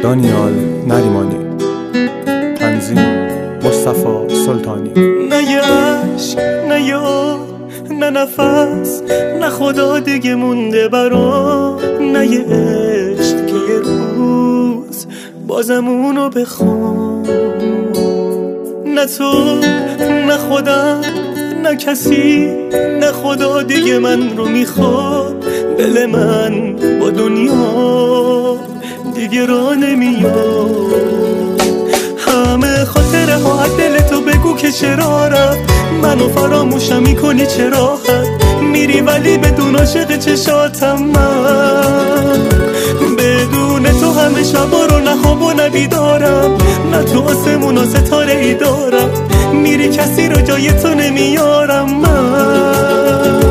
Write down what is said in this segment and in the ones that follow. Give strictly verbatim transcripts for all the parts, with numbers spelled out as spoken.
دانیال نریمانی، تنظیم مصطفی سلطانی. نه یه عشق، نه یه آه، نه نفس، نه خدا دیگه مونده برام. نه یه عشق که یه روز بازم اونو بخوام. نه تو، نه خودم، نه کسی، نه خدا دیگه من رو میخواد. دل من با دنیا دیگه راه نمیاد. همه خاطره ها از دل تو بگو که چرا رفت. منو فراموشم میکنی چرا حد میری ولی بدون عاشق چشاتم من. بدون تو همه شبا رو نه خواب و نه بیدارم. نه تو آسمون و ستاره ای دارم. میری کسی رو جای تو نمیارم من.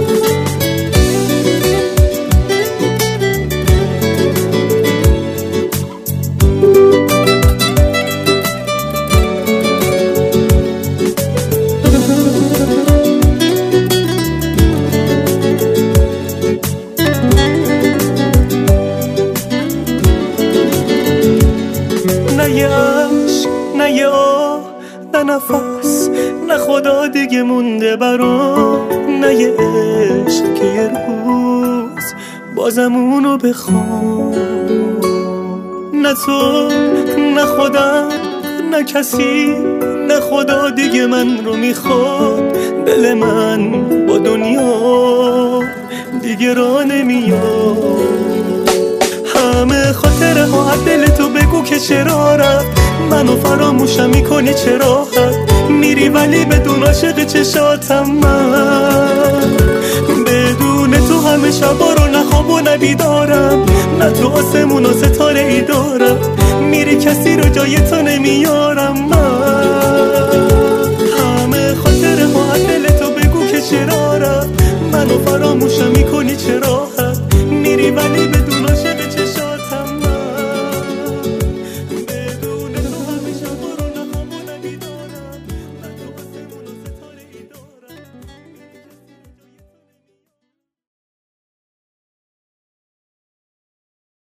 نه یه عشق، نه یه آه، نه نفس، نه خدا دیگه مونده برام. نه یه عشق که یه روز بازم اونو بخوام. نه تو، نه خودم، نه کسی، نه خدا دیگه من رو میخواد. دل من با دنیا دیگه راه نمیاد. همه خاطره ها از دل تو بگو که چرا رفت. منو فراموشم میکنی چرا حد میری ولی بدون عاشق چشاتم من. بدون تو همه شبا رو نه خواب و نه بیدارم. نه تو آسمون و ستاره ای دارم. میری کسی رو جای تو نمیارم من. همه خاطره ها از دل تو بگو که چرا رفت. منو فراموشم میکنی چرا